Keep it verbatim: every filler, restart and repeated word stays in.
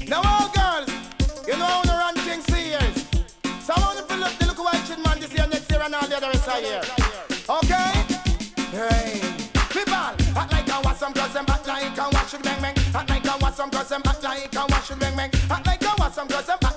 Now all girls, you know I wanna run things serious. So I wanna fill up the look white shit man this year, next year and all the other rest of year. Okay? Hey. People, act like I want some girls and act like I want should bang bang. Act like I want some girls and act like I want should bang bang. Act like I want some girls and